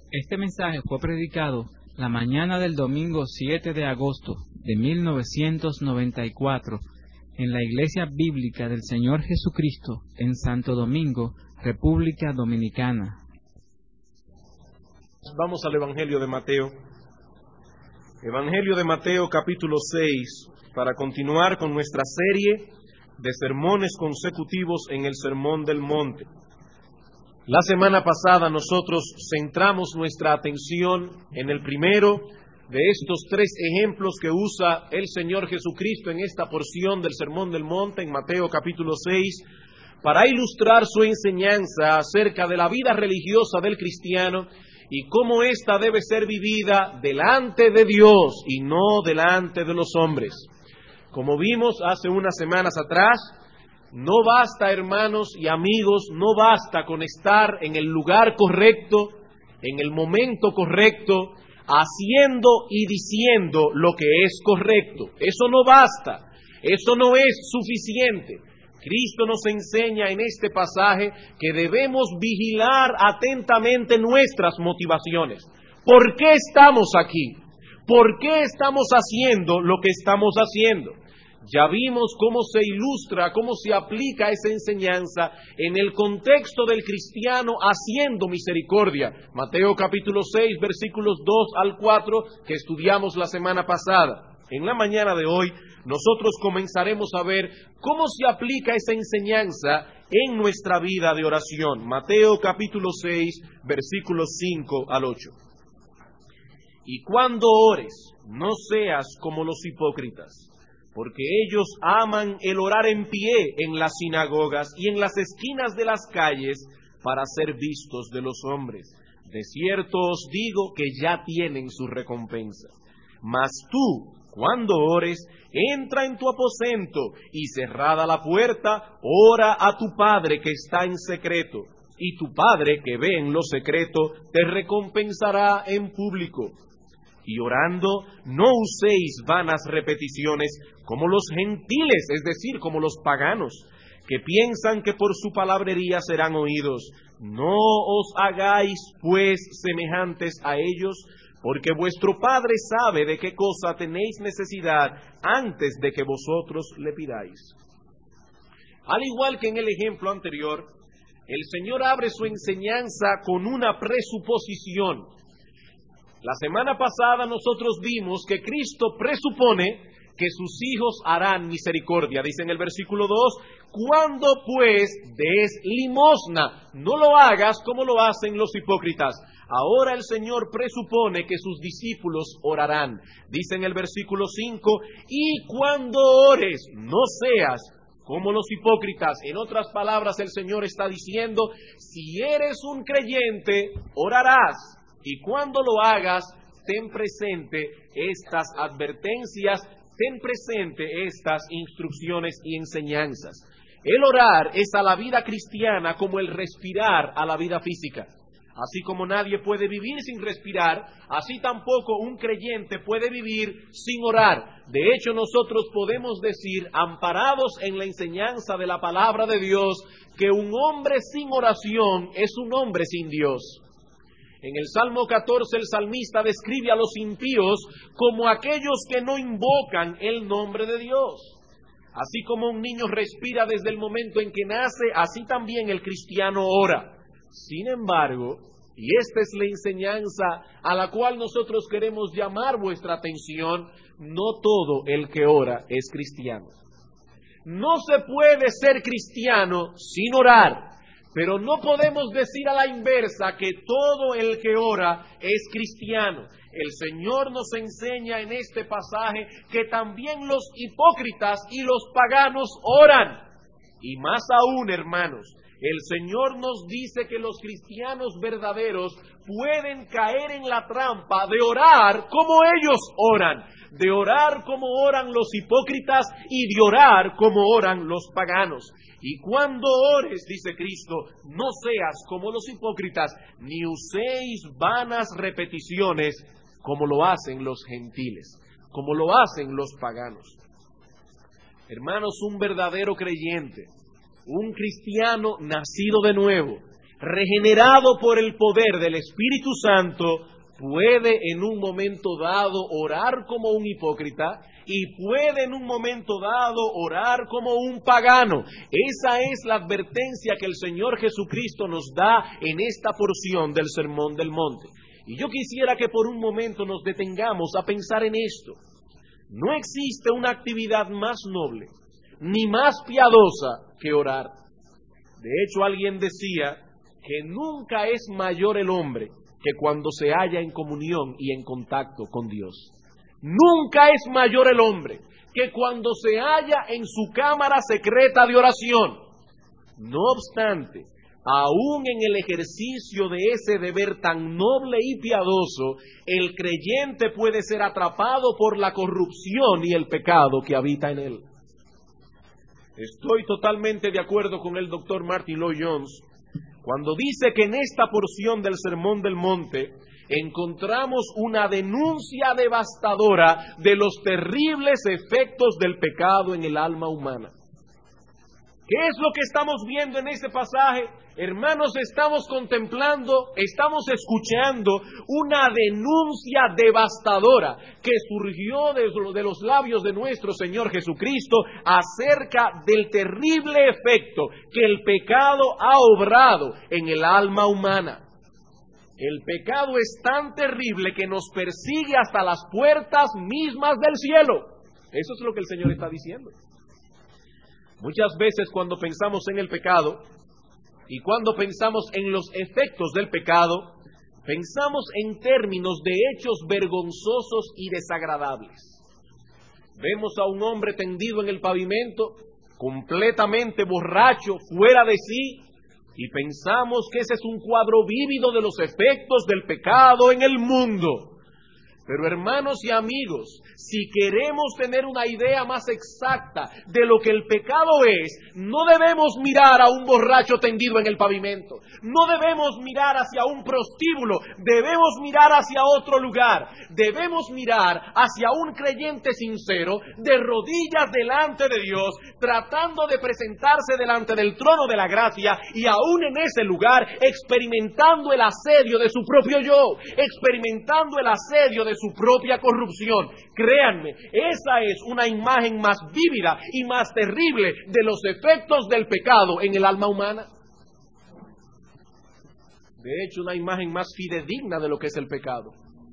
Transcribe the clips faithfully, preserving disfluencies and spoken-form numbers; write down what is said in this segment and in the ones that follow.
Este mensaje fue predicado la mañana del domingo siete de agosto de mil novecientos noventa y cuatro en la Iglesia Bíblica del Señor Jesucristo en Santo Domingo, República Dominicana. Vamos al Evangelio de Mateo. Evangelio de Mateo capítulo seis, para continuar con nuestra serie de sermones consecutivos en el Sermón del Monte. La semana pasada nosotros centramos nuestra atención en el primero de estos tres ejemplos que usa el Señor Jesucristo en esta porción del Sermón del Monte, en Mateo capítulo seis, para ilustrar su enseñanza acerca de la vida religiosa del cristiano y cómo ésta debe ser vivida delante de Dios y no delante de los hombres. Como vimos hace unas semanas atrás, no basta, hermanos y amigos, no basta con estar en el lugar correcto, en el momento correcto, haciendo y diciendo lo que es correcto. Eso no basta, eso no es suficiente. Cristo nos enseña en este pasaje que debemos vigilar atentamente nuestras motivaciones. ¿Por qué estamos aquí? ¿Por qué estamos haciendo lo que estamos haciendo? Ya vimos cómo se ilustra, cómo se aplica esa enseñanza en el contexto del cristiano haciendo misericordia. Mateo capítulo seis, versículos dos al cuatro, que estudiamos la semana pasada. En la mañana de hoy, nosotros comenzaremos a ver cómo se aplica esa enseñanza en nuestra vida de oración. Mateo capítulo seis, versículos cinco al ocho. Y cuando ores, no seas como los hipócritas, porque ellos aman el orar en pie en las sinagogas y en las esquinas de las calles para ser vistos de los hombres. De cierto os digo que ya tienen su recompensa. Mas tú, cuando ores, entra en tu aposento y cerrada la puerta, ora a tu Padre que está en secreto, y tu Padre que ve en lo secreto te recompensará en público. Y orando, no uséis vanas repeticiones como los gentiles, es decir, como los paganos, que piensan que por su palabrería serán oídos. No os hagáis, pues, semejantes a ellos, porque vuestro Padre sabe de qué cosa tenéis necesidad antes de que vosotros le pidáis. Al igual que en el ejemplo anterior, el Señor abre su enseñanza con una presuposición. La semana pasada nosotros vimos que Cristo presupone que sus hijos harán misericordia. Dice en el versículo dos, cuando pues des limosna, no lo hagas como lo hacen los hipócritas. Ahora el Señor presupone que sus discípulos orarán. Dice en el versículo cinco, y cuando ores, no seas como los hipócritas. En otras palabras, el Señor está diciendo, si eres un creyente, orarás. Y cuando lo hagas, ten presente estas advertencias, ten presente estas instrucciones y enseñanzas. El orar es a la vida cristiana como el respirar a la vida física. Así como nadie puede vivir sin respirar, así tampoco un creyente puede vivir sin orar. De hecho, nosotros podemos decir, amparados en la enseñanza de la palabra de Dios, que un hombre sin oración es un hombre sin Dios. En el Salmo catorce, el salmista describe a los impíos como aquellos que no invocan el nombre de Dios. Así como un niño respira desde el momento en que nace, así también el cristiano ora. Sin embargo, y esta es la enseñanza a la cual nosotros queremos llamar vuestra atención, no todo el que ora es cristiano. No se puede ser cristiano sin orar. Pero no podemos decir a la inversa que todo el que ora es cristiano. El Señor nos enseña en este pasaje que también los hipócritas y los paganos oran. Y más aún, hermanos, el Señor nos dice que los cristianos verdaderos pueden caer en la trampa de orar como ellos oran, de orar como oran los hipócritas y de orar como oran los paganos. Y cuando ores, dice Cristo, no seas como los hipócritas, ni uséis vanas repeticiones como lo hacen los gentiles, como lo hacen los paganos. Hermanos, un verdadero creyente, un cristiano nacido de nuevo, regenerado por el poder del Espíritu Santo, puede en un momento dado orar como un hipócrita y puede en un momento dado orar como un pagano. Esa es la advertencia que el Señor Jesucristo nos da en esta porción del Sermón del Monte. Y yo quisiera que por un momento nos detengamos a pensar en esto. No existe una actividad más noble ni más piadosa que orar. De hecho, alguien decía que nunca es mayor el hombre que cuando se halla en comunión y en contacto con Dios. Nunca es mayor el hombre que cuando se halla en su cámara secreta de oración. No obstante, aún en el ejercicio de ese deber tan noble y piadoso, el creyente puede ser atrapado por la corrupción y el pecado que habita en él. Estoy totalmente de acuerdo con el doctor Martin Lloyd-Jones cuando dice que en esta porción del Sermón del Monte encontramos una denuncia devastadora de los terribles efectos del pecado en el alma humana. ¿Qué es lo que estamos viendo en este pasaje? Hermanos, estamos contemplando, estamos escuchando una denuncia devastadora que surgió de los labios de nuestro Señor Jesucristo acerca del terrible efecto que el pecado ha obrado en el alma humana. El pecado es tan terrible que nos persigue hasta las puertas mismas del cielo. Eso es lo que el Señor está diciendo. Muchas veces cuando pensamos en el pecado y cuando pensamos en los efectos del pecado, pensamos en términos de hechos vergonzosos y desagradables. Vemos a un hombre tendido en el pavimento, completamente borracho, fuera de sí, y pensamos que ese es un cuadro vívido de los efectos del pecado en el mundo. Pero hermanos y amigos, si queremos tener una idea más exacta de lo que el pecado es, no debemos mirar a un borracho tendido en el pavimento, no debemos mirar hacia un prostíbulo, debemos mirar hacia otro lugar, debemos mirar hacia un creyente sincero, de rodillas delante de Dios, tratando de presentarse delante del trono de la gracia y aún en ese lugar experimentando el asedio de su propio yo, experimentando el asedio de su propia corrupción. Créanme, esa es una imagen más vívida y más terrible de los efectos del pecado en el alma humana. De hecho, una imagen más fidedigna de lo que es el pecado.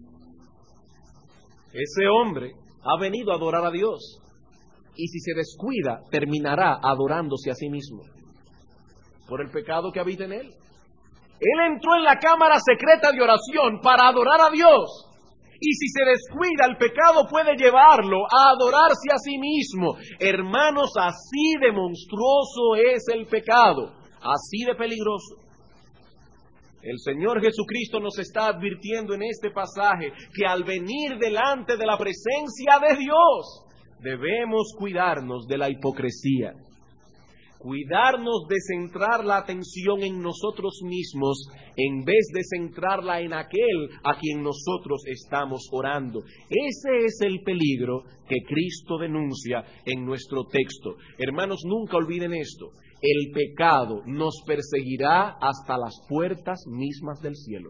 Ese hombre ha venido a adorar a Dios y si se descuida, terminará adorándose a sí mismo por el pecado que habita en él. Él entró en la cámara secreta de oración para adorar a Dios. Y si se descuida, el pecado puede llevarlo a adorarse a sí mismo. Hermanos, así de monstruoso es el pecado, así de peligroso. El Señor Jesucristo nos está advirtiendo en este pasaje que al venir delante de la presencia de Dios, debemos cuidarnos de la hipocresía. Cuidarnos de centrar la atención en nosotros mismos en vez de centrarla en aquel a quien nosotros estamos orando. Ese es el peligro que Cristo denuncia en nuestro texto. Hermanos, nunca olviden esto. El pecado nos perseguirá hasta las puertas mismas del cielo.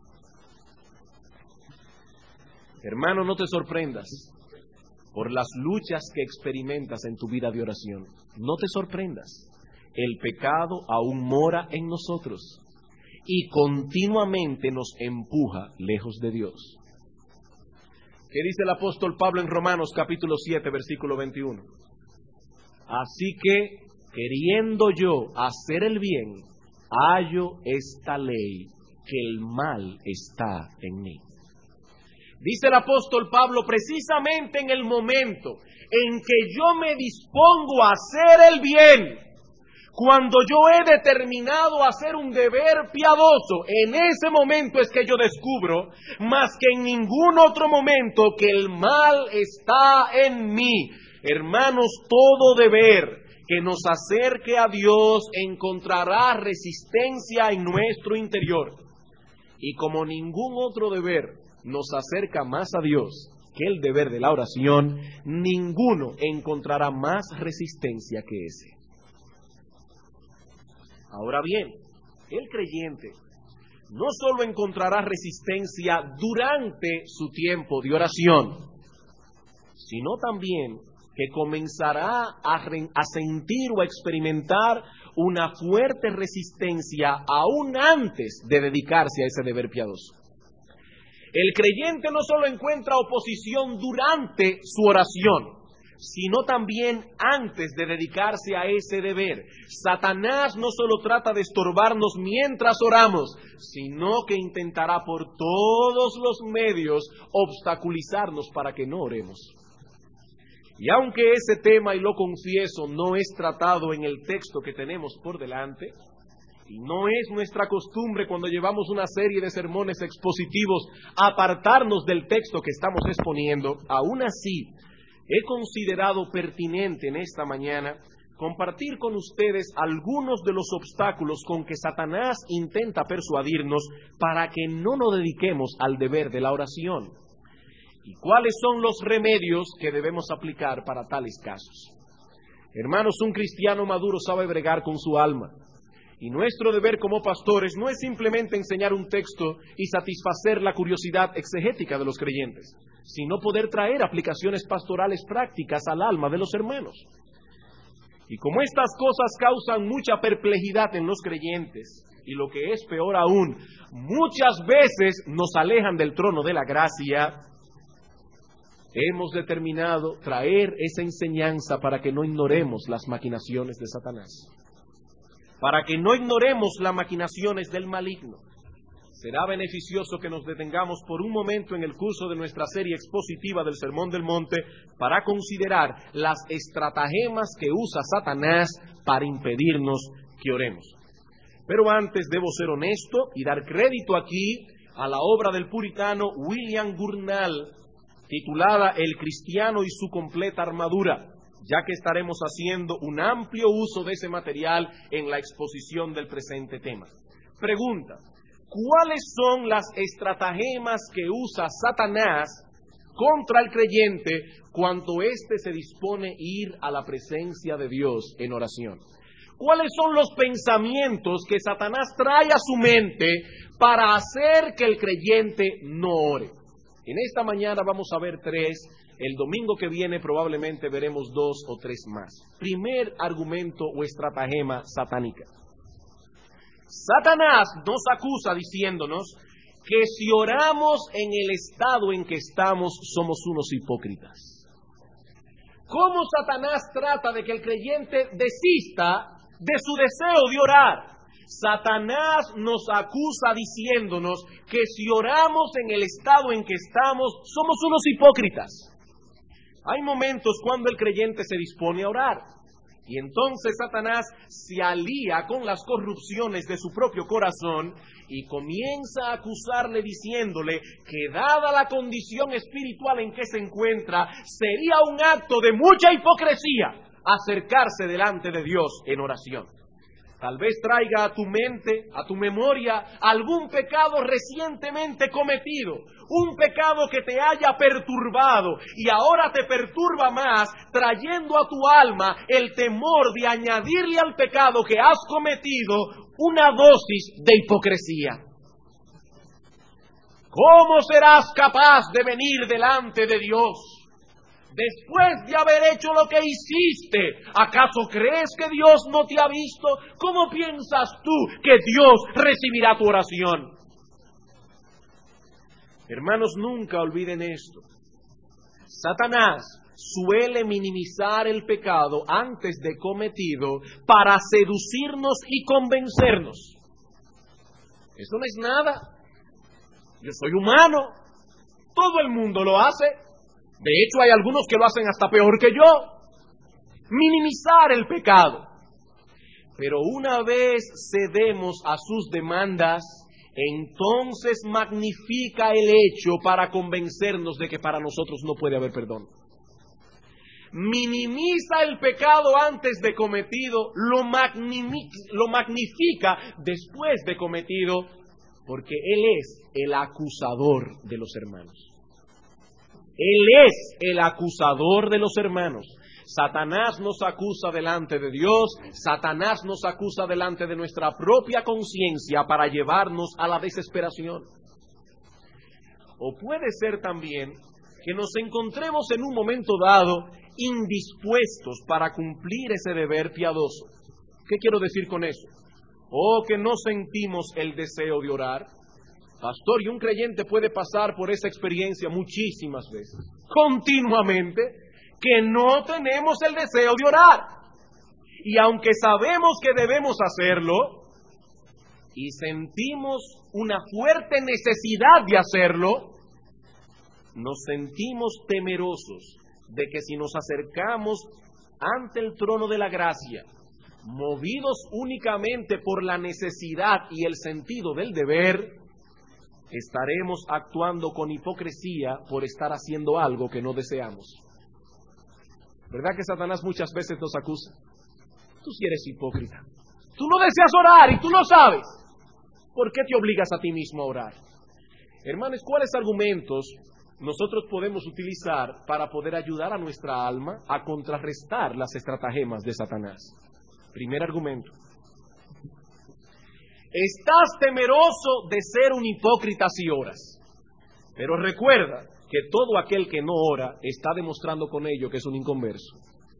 Hermano, no te sorprendas por las luchas que experimentas en tu vida de oración. No te sorprendas. El pecado aún mora en nosotros y continuamente nos empuja lejos de Dios. ¿Qué dice el apóstol Pablo en Romanos capítulo siete, versículo veintiuno? Así que, queriendo yo hacer el bien, hallo esta ley, que el mal está en mí. Dice el apóstol Pablo, precisamente en el momento en que yo me dispongo a hacer el bien, cuando yo he determinado hacer un deber piadoso, en ese momento es que yo descubro, más que en ningún otro momento, que el mal está en mí. Hermanos, todo deber que nos acerque a Dios encontrará resistencia en nuestro interior. Y como ningún otro deber nos acerca más a Dios que el deber de la oración, ninguno encontrará más resistencia que ese. Ahora bien, el creyente no solo encontrará resistencia durante su tiempo de oración, sino también que comenzará a, re, a sentir o a experimentar una fuerte resistencia aún antes de dedicarse a ese deber piadoso. El creyente no solo encuentra oposición durante su oración, sino también antes de dedicarse a ese deber. Satanás no solo trata de estorbarnos mientras oramos, sino que intentará por todos los medios obstaculizarnos para que no oremos. Y aunque ese tema, y lo confieso, no es tratado en el texto que tenemos por delante, y no es nuestra costumbre cuando llevamos una serie de sermones expositivos apartarnos del texto que estamos exponiendo, aún así he considerado pertinente en esta mañana compartir con ustedes algunos de los obstáculos con que Satanás intenta persuadirnos para que no nos dediquemos al deber de la oración. ¿Y cuáles son los remedios que debemos aplicar para tales casos? Hermanos, un cristiano maduro sabe bregar con su alma. Y nuestro deber como pastores no es simplemente enseñar un texto y satisfacer la curiosidad exegética de los creyentes, sino poder traer aplicaciones pastorales prácticas al alma de los hermanos. Y como estas cosas causan mucha perplejidad en los creyentes, y lo que es peor aún, muchas veces nos alejan del trono de la gracia, hemos determinado traer esa enseñanza para que no ignoremos las maquinaciones de Satanás, para que no ignoremos las maquinaciones del maligno. Será beneficioso que nos detengamos por un momento en el curso de nuestra serie expositiva del Sermón del Monte para considerar las estratagemas que usa Satanás para impedirnos que oremos. Pero antes debo ser honesto y dar crédito aquí a la obra del puritano William Gurnall, titulada El cristiano y su completa armadura, ya que estaremos haciendo un amplio uso de ese material en la exposición del presente tema. Pregunta: ¿cuáles son las estratagemas que usa Satanás contra el creyente cuando éste se dispone a ir a la presencia de Dios en oración? ¿Cuáles son los pensamientos que Satanás trae a su mente para hacer que el creyente no ore? En esta mañana vamos a ver tres. El domingo que viene probablemente veremos dos o tres más. Primer argumento o estratagema satánica. Satanás nos acusa diciéndonos que si oramos en el estado en que estamos, somos unos hipócritas. ¿Cómo Satanás trata de que el creyente desista de su deseo de orar? Satanás nos acusa diciéndonos que si oramos en el estado en que estamos, somos unos hipócritas. Hay momentos cuando el creyente se dispone a orar, y entonces Satanás se alía con las corrupciones de su propio corazón y comienza a acusarle diciéndole que dada la condición espiritual en que se encuentra, sería un acto de mucha hipocresía acercarse delante de Dios en oración. Tal vez traiga a tu mente, a tu memoria, algún pecado recientemente cometido, un pecado que te haya perturbado y ahora te perturba más, trayendo a tu alma el temor de añadirle al pecado que has cometido una dosis de hipocresía. ¿Cómo serás capaz de venir delante de Dios después de haber hecho lo que hiciste? ¿Acaso crees que Dios no te ha visto? ¿Cómo piensas tú que Dios recibirá tu oración? Hermanos, nunca olviden esto. Satanás suele minimizar el pecado antes de cometido para seducirnos y convencernos. Eso no es nada. Yo soy humano. Todo el mundo lo hace. De hecho, hay algunos que lo hacen hasta peor que yo. Minimizar el pecado. Pero una vez cedemos a sus demandas, entonces magnifica el hecho para convencernos de que para nosotros no puede haber perdón. Minimiza el pecado antes de cometido, lo, magnifica, lo magnifica después de cometido, porque Él es el acusador de los hermanos. Él es el acusador de los hermanos. Satanás nos acusa delante de Dios, Satanás nos acusa delante de nuestra propia conciencia para llevarnos a la desesperación. O puede ser también que nos encontremos en un momento dado indispuestos para cumplir ese deber piadoso. ¿Qué quiero decir con eso? O que no sentimos el deseo de orar. Pastor, y un creyente puede pasar por esa experiencia muchísimas veces, continuamente, que no tenemos el deseo de orar. Y aunque sabemos que debemos hacerlo, y sentimos una fuerte necesidad de hacerlo, nos sentimos temerosos de que si nos acercamos ante el trono de la gracia, movidos únicamente por la necesidad y el sentido del deber, estaremos actuando con hipocresía por estar haciendo algo que no deseamos. ¿Verdad que Satanás muchas veces nos acusa? Tú sí eres hipócrita. Tú no deseas orar y tú lo sabes. ¿Por qué te obligas a ti mismo a orar? Hermanos, ¿cuáles argumentos nosotros podemos utilizar para poder ayudar a nuestra alma a contrarrestar las estratagemas de Satanás? Primer argumento. Estás temeroso de ser un hipócrita si oras. Pero recuerda que todo aquel que no ora está demostrando con ello que es un inconverso.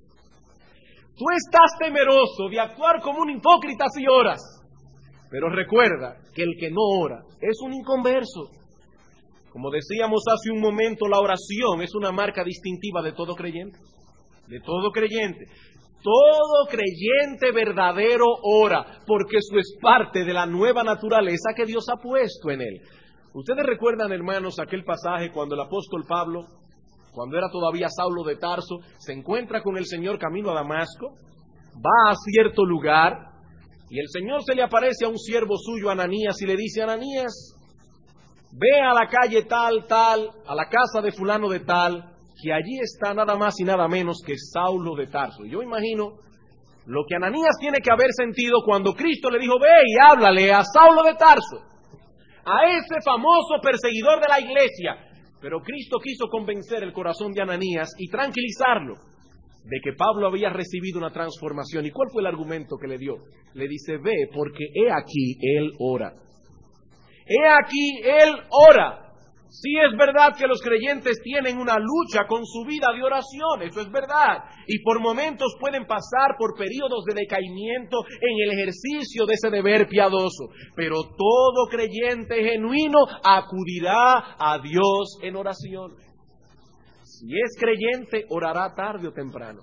Tú estás temeroso de actuar como un hipócrita si oras. Pero recuerda que el que no ora es un inconverso. Como decíamos hace un momento, la oración es una marca distintiva de todo creyente. De todo creyente. Todo creyente verdadero ora, porque eso es parte de la nueva naturaleza que Dios ha puesto en él. Ustedes recuerdan, hermanos, aquel pasaje cuando el apóstol Pablo, cuando era todavía Saulo de Tarso, se encuentra con el Señor camino a Damasco, va a cierto lugar, y el Señor se le aparece a un siervo suyo, Ananías, y le dice: Ananías, ve a la calle tal, tal, a la casa de fulano de tal, que allí está nada más y nada menos que Saulo de Tarso. Yo imagino lo que Ananías tiene que haber sentido cuando Cristo le dijo: ve y háblale a Saulo de Tarso, a ese famoso perseguidor de la iglesia. Pero Cristo quiso convencer el corazón de Ananías y tranquilizarlo de que Pablo había recibido una transformación. ¿Y cuál fue el argumento que le dio? Le dice: ve, porque he aquí él ora. He aquí él ora. Sí, es verdad que los creyentes tienen una lucha con su vida de oración, eso es verdad, y por momentos pueden pasar por periodos de decaimiento en el ejercicio de ese deber piadoso, pero todo creyente genuino acudirá a Dios en oración. Si es creyente, orará tarde o temprano.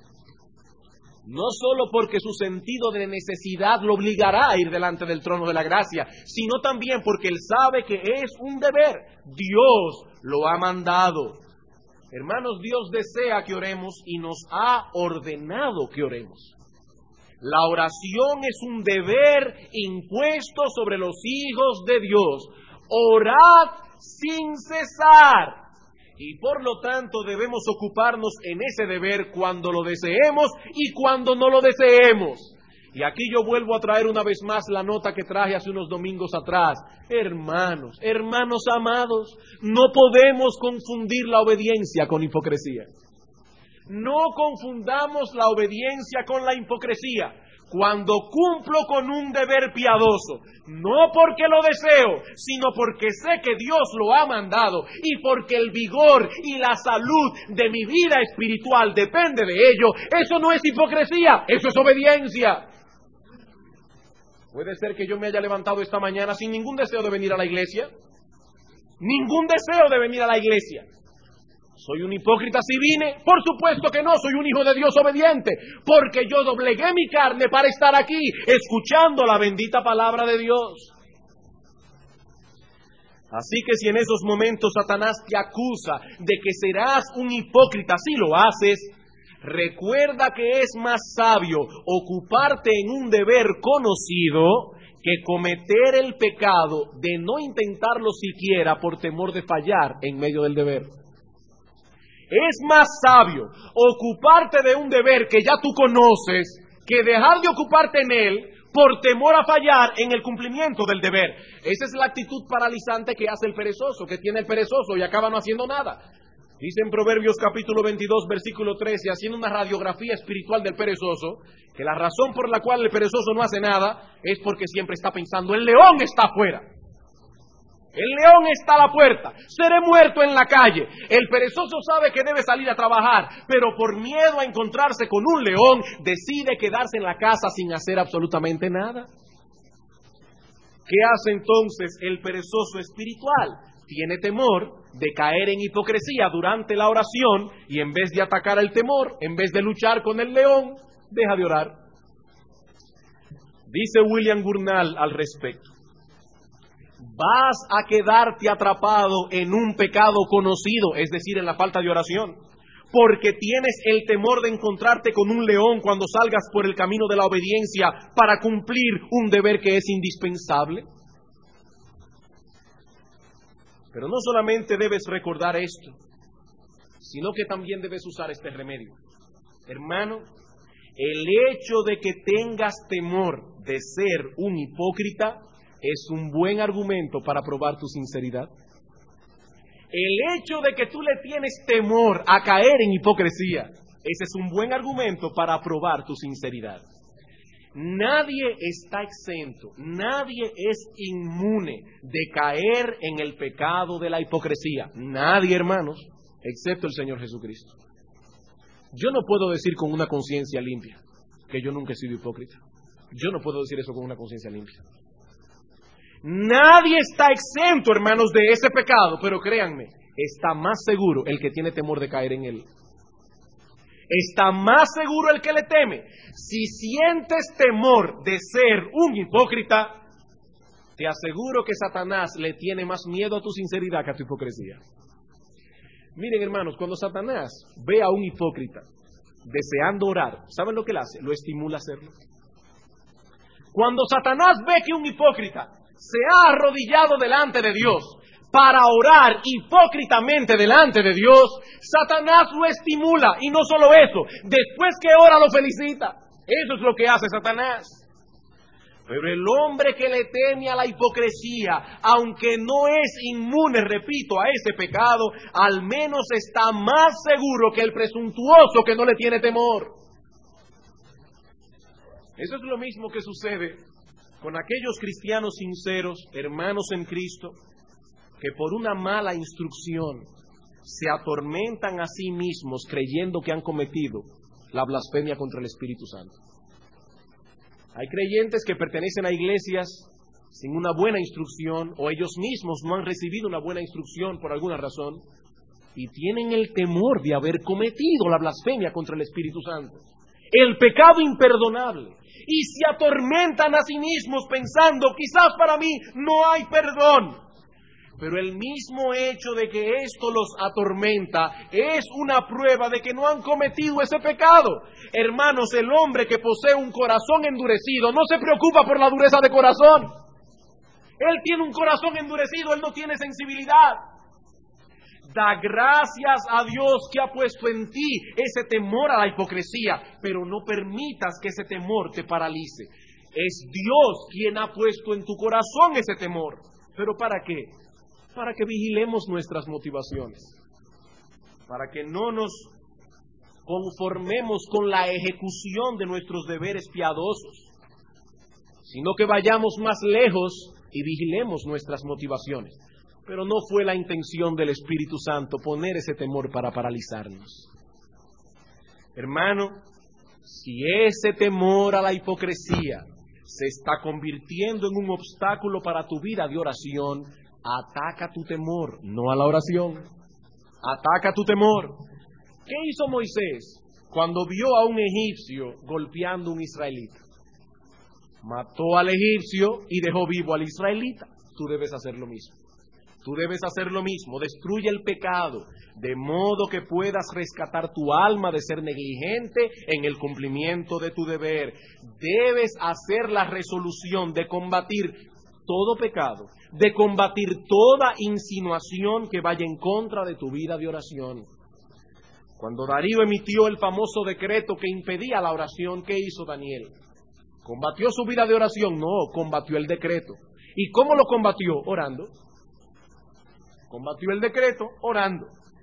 No solo porque su sentido de necesidad lo obligará a ir delante del trono de la gracia, sino también porque él sabe que es un deber. Dios lo ha mandado. Hermanos, Dios desea que oremos y nos ha ordenado que oremos. La oración es un deber impuesto sobre los hijos de Dios. Orad sin cesar. Y por lo tanto debemos ocuparnos en ese deber cuando lo deseemos y cuando no lo deseemos. Y aquí yo vuelvo a traer una vez más la nota que traje hace unos domingos atrás. Hermanos, hermanos amados, no podemos confundir la obediencia con hipocresía. No confundamos la obediencia con la hipocresía. Cuando cumplo con un deber piadoso, no porque lo deseo, sino porque sé que Dios lo ha mandado y porque el vigor y la salud de mi vida espiritual depende de ello, eso no es hipocresía, eso es obediencia. Puede ser que yo me haya levantado esta mañana sin ningún deseo de venir a la iglesia, ningún deseo de venir a la iglesia. ¿Soy un hipócrita si vine? Por supuesto que no, soy un hijo de Dios obediente, porque yo doblegué mi carne para estar aquí, escuchando la bendita palabra de Dios. Así que si en esos momentos Satanás te acusa de que serás un hipócrita si lo haces, recuerda que es más sabio ocuparte en un deber conocido que cometer el pecado de no intentarlo siquiera por temor de fallar en medio del deber. Es más sabio ocuparte de un deber que ya tú conoces que dejar de ocuparte en él por temor a fallar en el cumplimiento del deber. Esa es la actitud paralizante que hace el perezoso, que tiene el perezoso y acaba no haciendo nada. Dice en Proverbios capítulo veintidós, versículo trece, haciendo una radiografía espiritual del perezoso, que la razón por la cual el perezoso no hace nada es porque siempre está pensando, el león está afuera. El león está a la puerta, seré muerto en la calle. El perezoso sabe que debe salir a trabajar, pero por miedo a encontrarse con un león, decide quedarse en la casa sin hacer absolutamente nada. ¿Qué hace entonces el perezoso espiritual? Tiene temor de caer en hipocresía durante la oración y en vez de atacar el temor, en vez de luchar con el león, deja de orar. Dice William Gurnall al respecto: vas a quedarte atrapado en un pecado conocido, es decir, en la falta de oración, porque tienes el temor de encontrarte con un león cuando salgas por el camino de la obediencia para cumplir un deber que es indispensable. Pero no solamente debes recordar esto, sino que también debes usar este remedio. Hermano, el hecho de que tengas temor de ser un hipócrita es un buen argumento para probar tu sinceridad. El hecho de que tú le tienes temor a caer en hipocresía, ese es un buen argumento para probar tu sinceridad. Nadie está exento, nadie es inmune de caer en el pecado de la hipocresía. Nadie, hermanos, excepto el Señor Jesucristo. Yo no puedo decir con una conciencia limpia que yo nunca he sido hipócrita. Yo no puedo decir eso con una conciencia limpia. Nadie está exento, hermanos, de ese pecado, pero créanme, está más seguro el que tiene temor de caer en él. Está más seguro el que le teme. Si sientes temor de ser un hipócrita, te aseguro que Satanás le tiene más miedo a tu sinceridad que a tu hipocresía. Miren, hermanos, cuando Satanás ve a un hipócrita deseando orar, ¿saben lo que él hace? Lo estimula a hacerlo. Cuando Satanás ve que un hipócrita se ha arrodillado delante de Dios para orar hipócritamente delante de Dios, Satanás lo estimula, y no solo eso, después que ora lo felicita. Eso es lo que hace Satanás. Pero el hombre que le teme a la hipocresía, aunque no es inmune, repito, a ese pecado, al menos está más seguro que el presuntuoso que no le tiene temor. Eso es lo mismo que sucede con aquellos cristianos sinceros, hermanos en Cristo, que por una mala instrucción se atormentan a sí mismos creyendo que han cometido la blasfemia contra el Espíritu Santo. Hay creyentes que pertenecen a iglesias sin una buena instrucción, o ellos mismos no han recibido una buena instrucción por alguna razón, y tienen el temor de haber cometido la blasfemia contra el Espíritu Santo, el pecado imperdonable, y se atormentan a sí mismos pensando, quizás para mí no hay perdón. Pero el mismo hecho de que esto los atormenta es una prueba de que no han cometido ese pecado. Hermanos, el hombre que posee un corazón endurecido no se preocupa por la dureza de corazón. Él tiene un corazón endurecido, él no tiene sensibilidad. Da gracias a Dios que ha puesto en ti ese temor a la hipocresía, pero no permitas que ese temor te paralice. Es Dios quien ha puesto en tu corazón ese temor. ¿Pero para qué? Para que vigilemos nuestras motivaciones, para que no nos conformemos con la ejecución de nuestros deberes piadosos, sino que vayamos más lejos y vigilemos nuestras motivaciones. Pero no fue la intención del Espíritu Santo poner ese temor para paralizarnos. Hermano, si ese temor a la hipocresía se está convirtiendo en un obstáculo para tu vida de oración, ataca tu temor, no a la oración. Ataca tu temor. ¿Qué hizo Moisés cuando vio a un egipcio golpeando a un israelita? Mató al egipcio y dejó vivo al israelita. Tú debes hacer lo mismo. Tú debes hacer lo mismo. Destruye el pecado, de modo que puedas rescatar tu alma de ser negligente en el cumplimiento de tu deber. Debes hacer la resolución de combatir todo pecado, de combatir toda insinuación que vaya en contra de tu vida de oración. Cuando Darío emitió el famoso decreto que impedía la oración, ¿qué hizo Daniel? ¿Combatió su vida de oración? No, combatió el decreto. ¿Y cómo lo combatió? Orando. Combatió el decreto orando.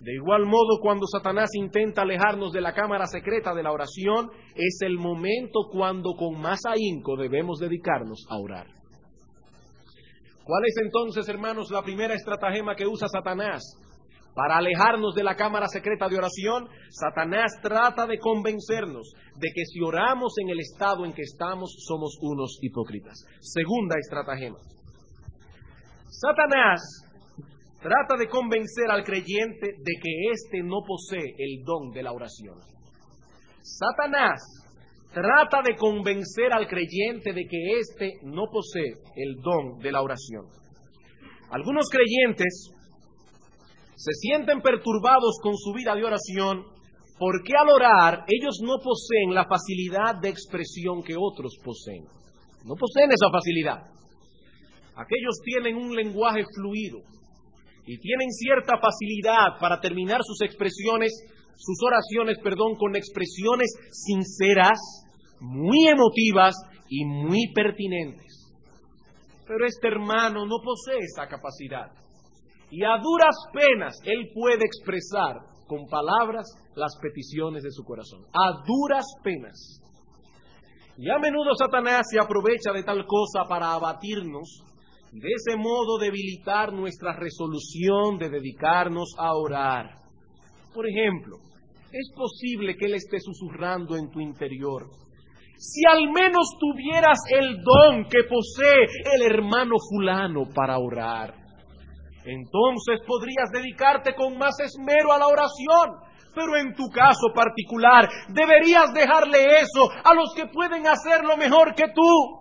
De igual modo, cuando Satanás intenta alejarnos de la cámara secreta de la oración, es el momento cuando con más ahínco debemos dedicarnos a orar. ¿Cuál es entonces, hermanos, la primera estratagema que usa Satanás para alejarnos de la cámara secreta de oración? Satanás trata de convencernos de que si oramos en el estado en que estamos, somos unos hipócritas. Segunda estratagema. Satanás trata de convencer al creyente de que éste no posee el don de la oración. Satanás trata de convencer al creyente de que éste no posee el don de la oración. Algunos creyentes se sienten perturbados con su vida de oración porque al orar ellos no poseen la facilidad de expresión que otros poseen. No poseen esa facilidad. Aquellos tienen un lenguaje fluido y tienen cierta facilidad para terminar sus expresiones, sus oraciones, perdón, con expresiones sinceras, muy emotivas y muy pertinentes. Pero este hermano no posee esa capacidad. Y a duras penas él puede expresar con palabras las peticiones de su corazón. A duras penas. Y a menudo Satanás se aprovecha de tal cosa para abatirnos, y de ese modo debilitar nuestra resolución de dedicarnos a orar. Por ejemplo, es posible que él esté susurrando en tu interior: si al menos tuvieras el don que posee el hermano fulano para orar, entonces podrías dedicarte con más esmero a la oración. Pero en tu caso particular, deberías dejarle eso a los que pueden hacerlo mejor que tú.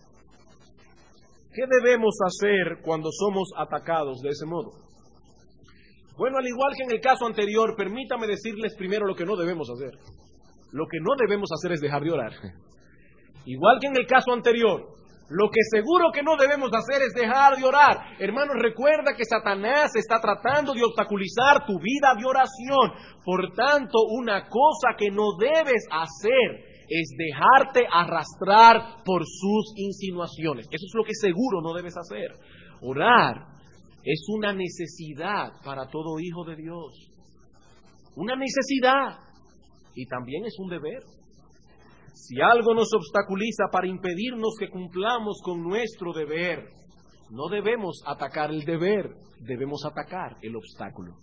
¿Qué debemos hacer cuando somos atacados de ese modo? Bueno, al igual que en el caso anterior, permítame decirles primero lo que no debemos hacer. Lo que no debemos hacer es dejar de orar. Igual que en el caso anterior, lo que seguro que no debemos hacer es dejar de orar. Hermanos, recuerda que Satanás está tratando de obstaculizar tu vida de oración. Por tanto, una cosa que no debes hacer es dejarte arrastrar por sus insinuaciones. Eso es lo que seguro no debes hacer. Orar es una necesidad para todo hijo de Dios. Una necesidad. Y también es un deber. Si algo nos obstaculiza para impedirnos que cumplamos con nuestro deber, no debemos atacar el deber, debemos atacar el obstáculo.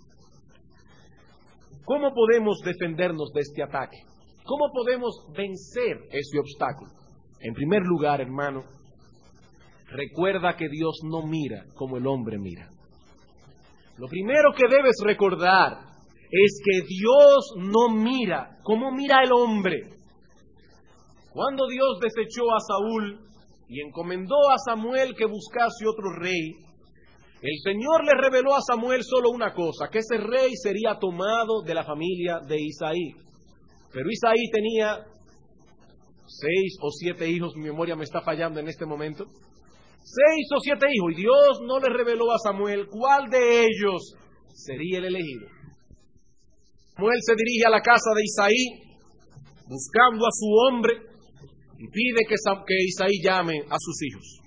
¿Cómo podemos defendernos de este ataque? ¿Cómo podemos vencer este obstáculo? En primer lugar, hermano, recuerda que Dios no mira como el hombre mira. Lo primero que debes recordar es que Dios no mira como mira el hombre. Cuando Dios desechó a Saúl y encomendó a Samuel que buscase otro rey, el Señor le reveló a Samuel solo una cosa: que ese rey sería tomado de la familia de Isaí. Pero Isaí tenía seis o siete hijos, mi memoria me está fallando en este momento. Seis o siete hijos, y Dios no le reveló a Samuel cuál de ellos sería el elegido. Samuel se dirige a la casa de Isaí, buscando a su hombre, y pide que, que Isaí llame a sus hijos.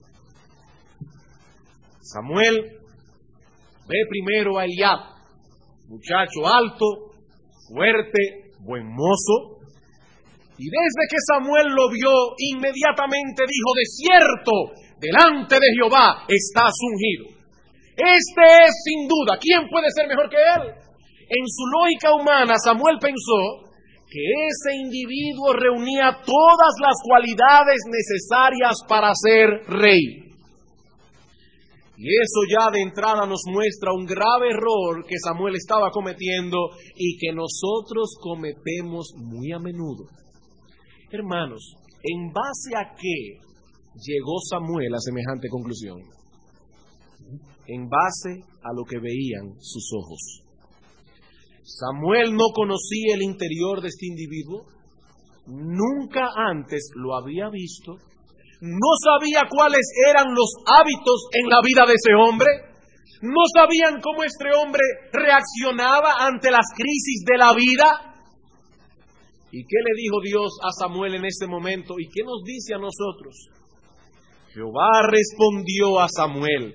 Samuel ve primero a Eliab, muchacho alto, fuerte, buen mozo, y desde que Samuel lo vio, inmediatamente dijo: de cierto, delante de Jehová estás ungido. Este es sin duda, ¿quién puede ser mejor que él? En su lógica humana, Samuel pensó que ese individuo reunía todas las cualidades necesarias para ser rey. Y eso ya de entrada nos muestra un grave error que Samuel estaba cometiendo y que nosotros cometemos muy a menudo. Hermanos, ¿en base a qué llegó Samuel a semejante conclusión? En base a lo que veían sus ojos. Samuel no conocía el interior de este individuo, nunca antes lo había visto, no sabía cuáles eran los hábitos en la vida de ese hombre, no sabían cómo este hombre reaccionaba ante las crisis de la vida. ¿Y qué le dijo Dios a Samuel en ese momento? ¿Y qué nos dice a nosotros? Jehová respondió a Samuel: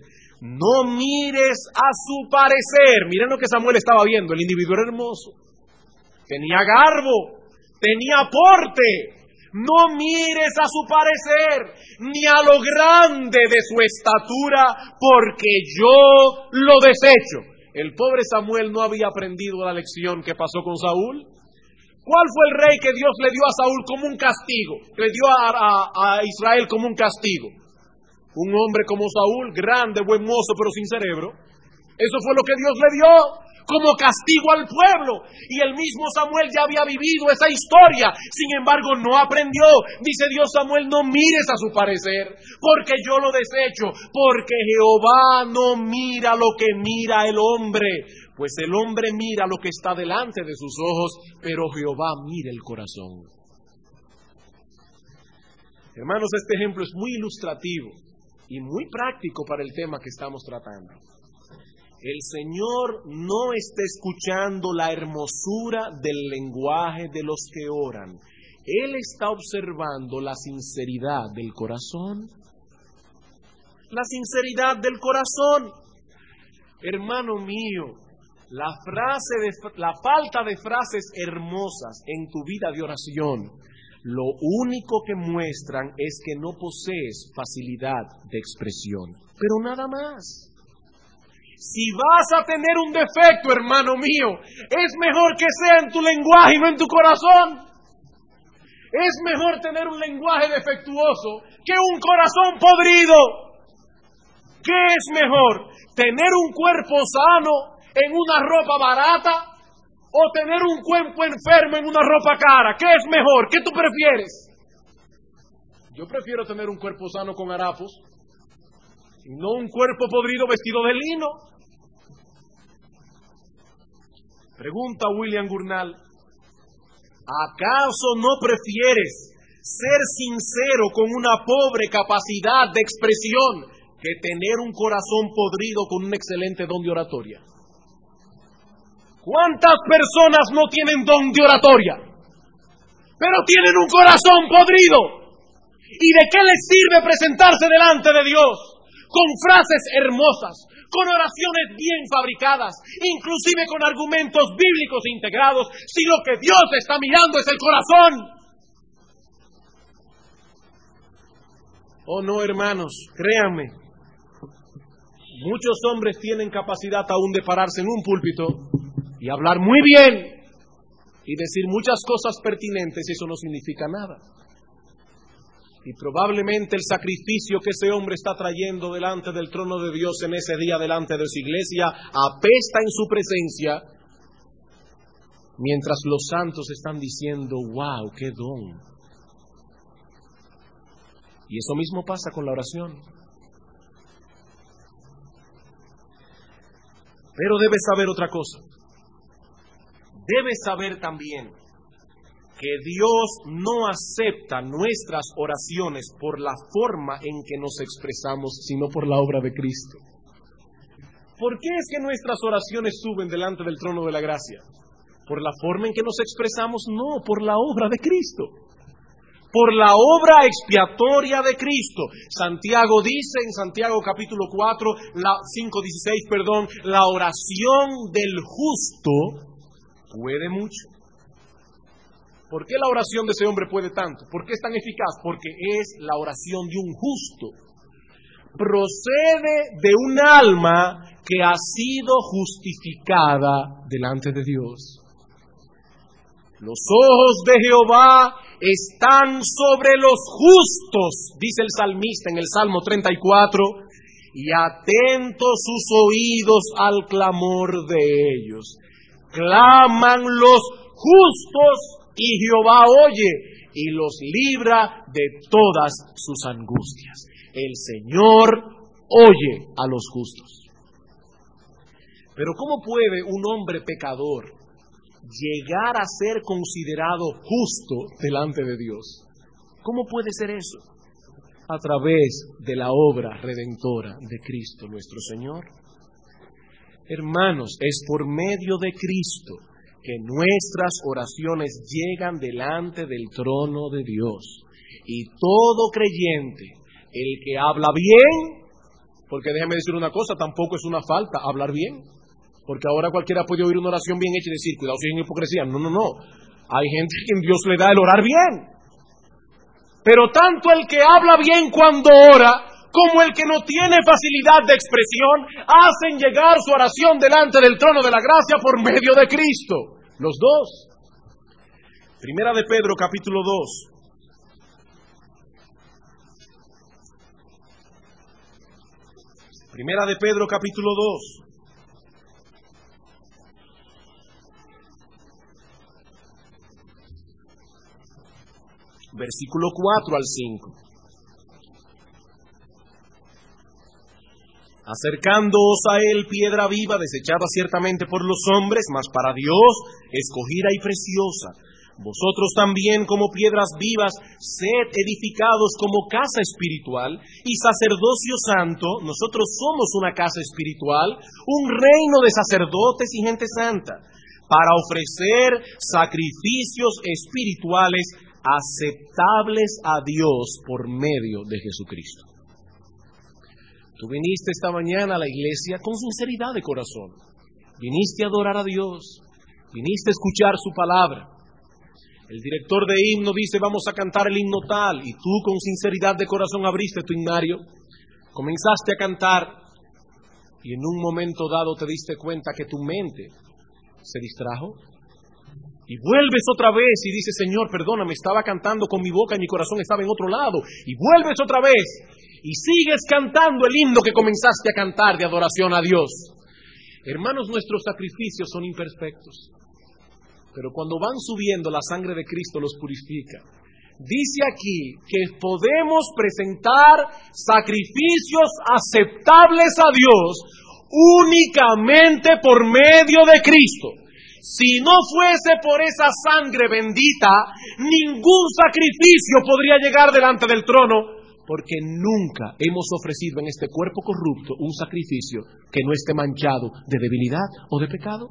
No mires a su parecer. Miren lo que Samuel estaba viendo. El individuo era hermoso. Tenía garbo. Tenía porte. No mires a su parecer, ni a lo grande de su estatura, porque yo lo desecho. El pobre Samuel no había aprendido la lección que pasó con Saúl. ¿Cuál fue el rey que Dios le dio a Saúl como un castigo? Le dio a, a, a Israel como un castigo. Un hombre como Saúl, grande, buen mozo, pero sin cerebro. Eso fue lo que Dios le dio como castigo al pueblo. Y el mismo Samuel ya había vivido esa historia. Sin embargo, no aprendió. Dice Dios: Samuel, no mires a su parecer, porque yo lo desecho. Porque Jehová no mira lo que mira el hombre. Pues el hombre mira lo que está delante de sus ojos, pero Jehová mira el corazón. Hermanos, este ejemplo es muy ilustrativo y muy práctico para el tema que estamos tratando. El Señor no está escuchando la hermosura del lenguaje de los que oran. Él está observando la sinceridad del corazón. La sinceridad del corazón. Hermano mío, la frase de, la falta de frases hermosas en tu vida de oración, lo único que muestran es que no posees facilidad de expresión. Pero nada más. Si vas a tener un defecto, hermano mío, es mejor que sea en tu lenguaje y no en tu corazón. Es mejor tener un lenguaje defectuoso que un corazón podrido. ¿Qué es mejor? ¿Tener un cuerpo sano en una ropa barata o tener un cuerpo enfermo en una ropa cara? ¿Qué es mejor? ¿Qué tú prefieres? Yo prefiero tener un cuerpo sano con harapos y no un cuerpo podrido vestido de lino. Pregunta William Gurnall: ¿acaso no prefieres ser sincero con una pobre capacidad de expresión que tener un corazón podrido con un excelente don de oratoria? ¿Cuántas personas no tienen don de oratoria, pero tienen un corazón podrido? ¿Y de qué les sirve presentarse delante de Dios con frases hermosas, con oraciones bien fabricadas, inclusive con argumentos bíblicos integrados, si lo que Dios está mirando es el corazón? Oh no, hermanos, créanme, muchos hombres tienen capacidad aún de pararse en un púlpito y hablar muy bien y decir muchas cosas pertinentes, y eso no significa nada. Y probablemente el sacrificio que ese hombre está trayendo delante del trono de Dios en ese día delante de su iglesia apesta en su presencia, mientras los santos están diciendo: wow, qué don. Y eso mismo pasa con la oración. Pero debes saber otra cosa. Debes saber también que Dios no acepta nuestras oraciones por la forma en que nos expresamos, sino por la obra de Cristo. ¿Por qué es que nuestras oraciones suben delante del trono de la gracia? ¿Por la forma en que nos expresamos? No, por la obra de Cristo. Por la obra expiatoria de Cristo. Santiago dice en Santiago capítulo cuatro, la cinco dieciséis, perdón, la oración del justo puede mucho. ¿Por qué la oración de ese hombre puede tanto? ¿Por qué es tan eficaz? Porque es la oración de un justo. Procede de un alma que ha sido justificada delante de Dios. Los ojos de Jehová están sobre los justos, dice el salmista en el Salmo treinta y cuatro, y atentos sus oídos al clamor de ellos. Claman los justos y Jehová oye y los libra de todas sus angustias. El Señor oye a los justos. Pero ¿cómo puede un hombre pecador llegar a ser considerado justo delante de Dios? ¿Cómo puede ser eso? A través de la obra redentora de Cristo nuestro Señor. Hermanos, es por medio de Cristo que nuestras oraciones llegan delante del trono de Dios. Y todo creyente, el que habla bien, Porque déjeme decir una cosa, tampoco es una falta hablar bien. Porque ahora cualquiera puede oír una oración bien hecha y decir, cuidado si es en hipocresía. No, no, no. Hay gente que en Dios le da el orar bien. Pero tanto el que habla bien cuando ora, como el que no tiene facilidad de expresión, hacen llegar su oración delante del trono de la gracia por medio de Cristo. Los dos. Primera de Pedro, capítulo dos. Primera de Pedro, capítulo dos. Versículo cuatro al cinco. Acercándoos a él, piedra viva, desechada ciertamente por los hombres, mas para Dios escogida y preciosa. Vosotros también, como piedras vivas, sed edificados como casa espiritual y sacerdocio santo. Nosotros somos una casa espiritual, un reino de sacerdotes y gente santa, para ofrecer sacrificios espirituales aceptables a Dios por medio de Jesucristo. Tú viniste esta mañana a la iglesia con sinceridad de corazón. Viniste a adorar a Dios. Viniste a escuchar su palabra. El director de himno dice, vamos a cantar el himno tal, y tú con sinceridad de corazón abriste tu himnario, comenzaste a cantar, y en un momento dado te diste cuenta que tu mente se distrajo. Y vuelves otra vez y dices, Señor, perdóname, estaba cantando con mi boca y mi corazón estaba en otro lado. Y vuelves otra vez y sigues cantando el himno que comenzaste a cantar de adoración a Dios. Hermanos, nuestros sacrificios son imperfectos, pero cuando van subiendo, la sangre de Cristo los purifica. Dice aquí que podemos presentar sacrificios aceptables a Dios únicamente por medio de Cristo. Si no fuese por esa sangre bendita, ningún sacrificio podría llegar delante del trono, porque nunca hemos ofrecido en este cuerpo corrupto un sacrificio que no esté manchado de debilidad o de pecado.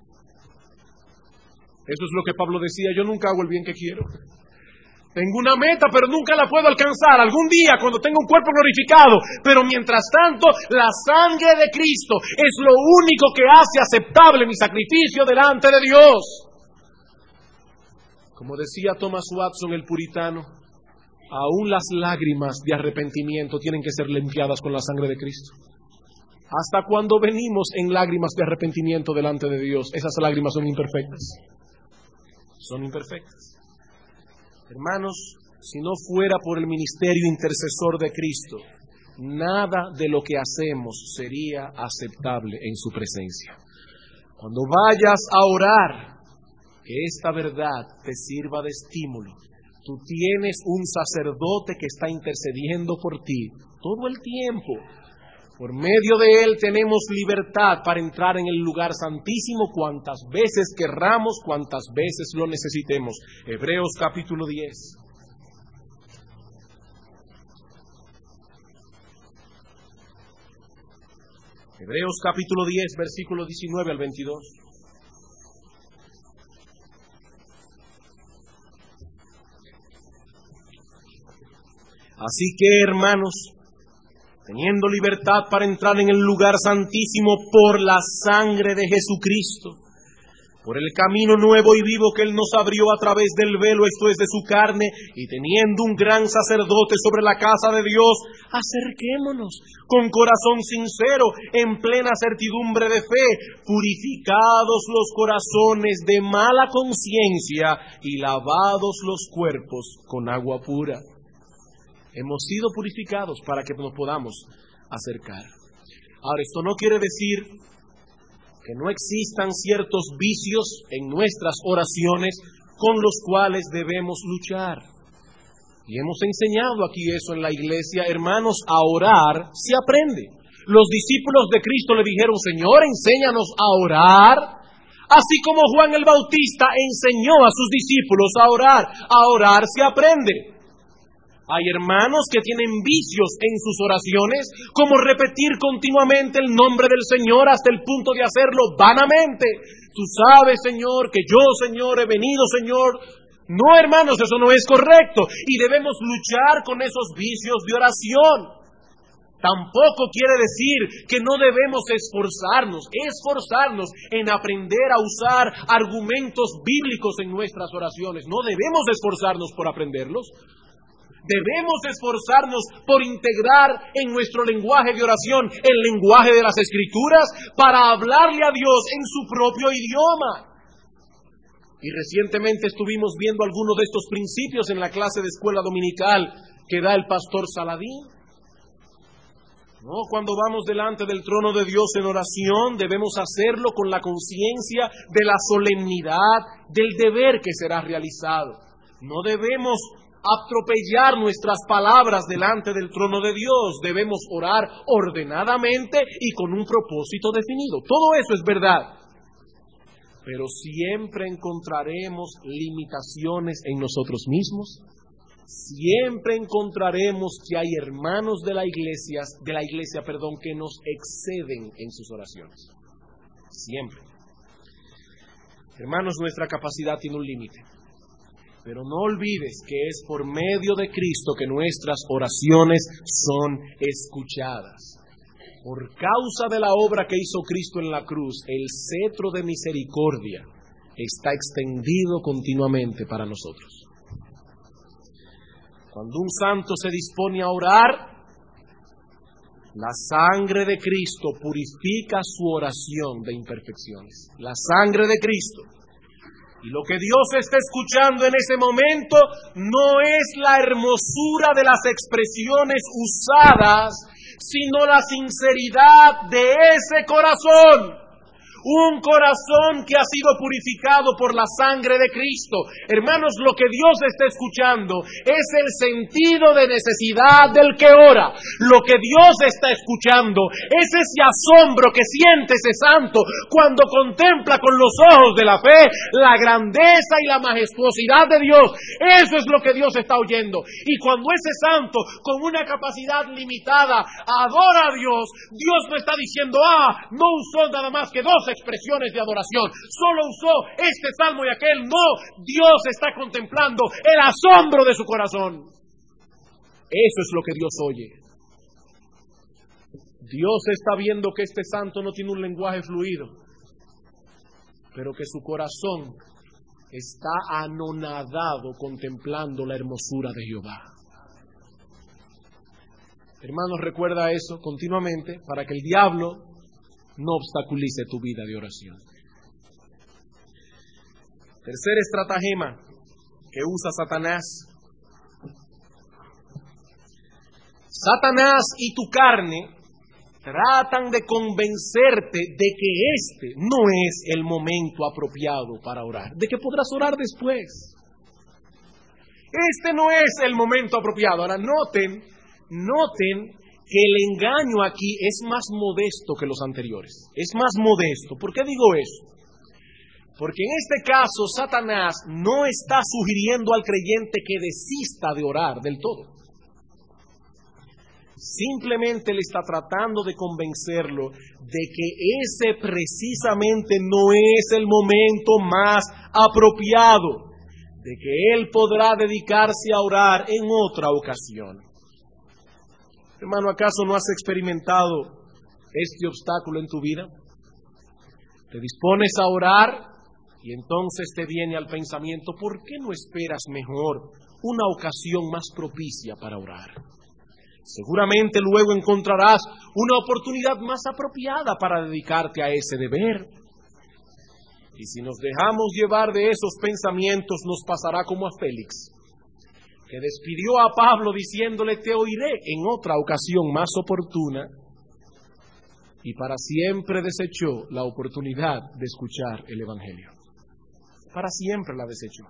Eso es lo que Pablo decía, yo nunca hago el bien que quiero. Tengo una meta, pero nunca la puedo alcanzar. Algún día, cuando tenga un cuerpo glorificado. Pero mientras tanto, la sangre de Cristo es lo único que hace aceptable mi sacrificio delante de Dios. Como decía Thomas Watson, el puritano, aún las lágrimas de arrepentimiento tienen que ser limpiadas con la sangre de Cristo. Hasta cuando venimos en lágrimas de arrepentimiento delante de Dios, esas lágrimas son imperfectas. Son imperfectas. Hermanos, si no fuera por el ministerio intercesor de Cristo, nada de lo que hacemos sería aceptable en su presencia. Cuando vayas a orar, que esta verdad te sirva de estímulo. Tú tienes un sacerdote que está intercediendo por ti todo el tiempo. Por medio de él tenemos libertad para entrar en el lugar santísimo cuantas veces querramos, cuantas veces lo necesitemos. Hebreos capítulo diez. Hebreos capítulo diez, versículo diecinueve al veintidós. Así que, hermanos, teniendo libertad para entrar en el lugar santísimo por la sangre de Jesucristo, por el camino nuevo y vivo que Él nos abrió a través del velo, esto es de su carne, y teniendo un gran sacerdote sobre la casa de Dios, acerquémonos con corazón sincero, en plena certidumbre de fe, purificados los corazones de mala conciencia y lavados los cuerpos con agua pura. Hemos sido purificados para que nos podamos acercar. Ahora, esto no quiere decir que no existan ciertos vicios en nuestras oraciones con los cuales debemos luchar. Y hemos enseñado aquí eso en la iglesia. Hermanos, a orar se aprende. Los discípulos de Cristo le dijeron, Señor, enséñanos a orar. Así como Juan el Bautista enseñó a sus discípulos a orar. A orar se aprende. Hay hermanos que tienen vicios en sus oraciones, como repetir continuamente el nombre del Señor hasta el punto de hacerlo vanamente. Tú sabes, Señor, que yo, Señor, he venido, Señor. No, hermanos, eso no es correcto. Y debemos luchar con esos vicios de oración. Tampoco quiere decir que no debemos esforzarnos, esforzarnos en aprender a usar argumentos bíblicos en nuestras oraciones. No debemos esforzarnos por aprenderlos. Debemos esforzarnos por integrar en nuestro lenguaje de oración el lenguaje de las Escrituras para hablarle a Dios en su propio idioma. Y recientemente estuvimos viendo algunos de estos principios en la clase de escuela dominical que da el pastor Saladín. No, cuando vamos delante del trono de Dios en oración, debemos hacerlo con la conciencia de la solemnidad del deber que será realizado. No debemos atropellar nuestras palabras delante del trono de Dios. Debemos orar ordenadamente y con un propósito definido. Todo eso es verdad. Pero siempre encontraremos limitaciones en nosotros mismos. Siempre encontraremos que hay hermanos de la iglesia, de la iglesia, perdón, que nos exceden en sus oraciones. Siempre. Hermanos, nuestra capacidad tiene un límite. Pero no olvides que es por medio de Cristo que nuestras oraciones son escuchadas. Por causa de la obra que hizo Cristo en la cruz, el cetro de misericordia está extendido continuamente para nosotros. Cuando un santo se dispone a orar, la sangre de Cristo purifica su oración de imperfecciones. La sangre de Cristo. Y lo que Dios está escuchando en ese momento no es la hermosura de las expresiones usadas, sino la sinceridad de ese corazón. Un corazón que ha sido purificado por la sangre de Cristo. Hermanos, lo que Dios está escuchando es el sentido de necesidad del que ora. Lo que Dios está escuchando es ese asombro que siente ese santo cuando contempla con los ojos de la fe la grandeza y la majestuosidad de Dios. Eso es lo que Dios está oyendo. Y cuando ese santo, con una capacidad limitada, adora a Dios, Dios no está diciendo, ah, no usó nada más que dos expresiones de adoración, solo usó este salmo y aquel. No, Dios está contemplando el asombro de su corazón. Eso es lo que Dios oye. Dios está viendo que este santo no tiene un lenguaje fluido, pero que su corazón está anonadado contemplando la hermosura de Jehová. Hermanos, recuerda eso continuamente para que el diablo no obstaculice tu vida de oración. Tercer estratagema que usa Satanás. Satanás y tu carne tratan de convencerte de que este no es el momento apropiado para orar, de que podrás orar después. Este no es el momento apropiado. Ahora noten, noten que el engaño aquí es más modesto que los anteriores. Es más modesto. ¿Por qué digo eso? Porque en este caso Satanás no está sugiriendo al creyente que desista de orar del todo. Simplemente le está tratando de convencerlo de que ese precisamente no es el momento más apropiado, de que él podrá dedicarse a orar en otra ocasión. Hermano, ¿acaso no has experimentado este obstáculo en tu vida? Te dispones a orar y entonces te viene al pensamiento, ¿por qué no esperas mejor una ocasión más propicia para orar? Seguramente luego encontrarás una oportunidad más apropiada para dedicarte a ese deber. Y si nos dejamos llevar de esos pensamientos, nos pasará como a Félix, que despidió a Pablo diciéndole, te oiré en otra ocasión más oportuna, y para siempre desechó la oportunidad de escuchar el Evangelio. Para siempre la desechó.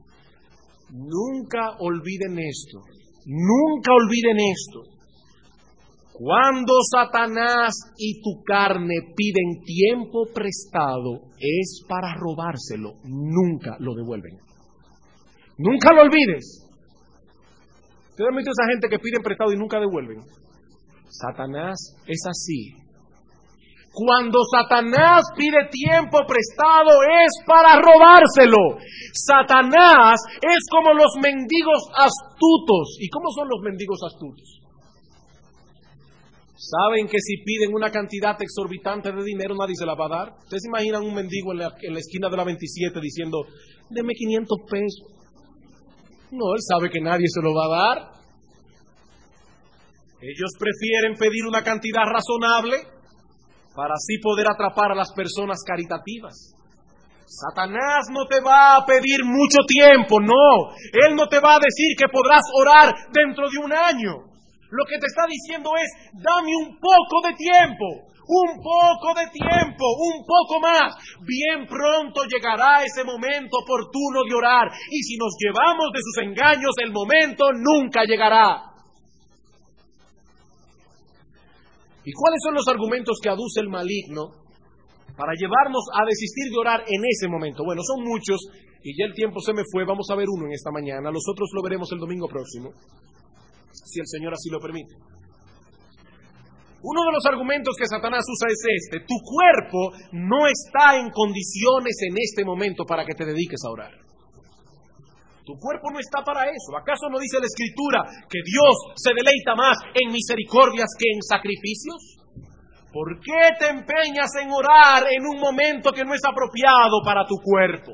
Nunca olviden esto, nunca olviden esto. Cuando Satanás y tu carne piden tiempo prestado, es para robárselo, nunca lo devuelven. Nunca lo olvides. ¿Ustedes han visto esa gente que piden prestado y nunca devuelven? Satanás es así. Cuando Satanás pide tiempo prestado es para robárselo. Satanás es como los mendigos astutos. ¿Y cómo son los mendigos astutos? Saben que si piden una cantidad exorbitante de dinero, nadie se la va a dar. ¿Ustedes se imaginan un mendigo en la, en la esquina de la veintisiete diciendo, deme quinientos pesos? No, él sabe que nadie se lo va a dar. Ellos prefieren pedir una cantidad razonable para así poder atrapar a las personas caritativas. Satanás no te va a pedir mucho tiempo, no. Él no te va a decir que podrás orar dentro de un año. Lo que te está diciendo es, dame un poco de tiempo, un poco de tiempo, un poco más. Bien pronto llegará ese momento oportuno de orar. Y si nos llevamos de sus engaños, el momento nunca llegará. ¿Y cuáles son los argumentos que aduce el maligno para llevarnos a desistir de orar en ese momento? Bueno, son muchos y ya el tiempo se me fue. Vamos a ver uno en esta mañana. Los otros lo veremos el domingo próximo, si el Señor así lo permite. Uno de los argumentos que Satanás usa es este: tu cuerpo no está en condiciones en este momento para que te dediques a orar. Tu cuerpo no está para eso. ¿Acaso no dice la Escritura que Dios se deleita más en misericordias que en sacrificios? ¿Por qué te empeñas en orar en un momento que no es apropiado para tu cuerpo?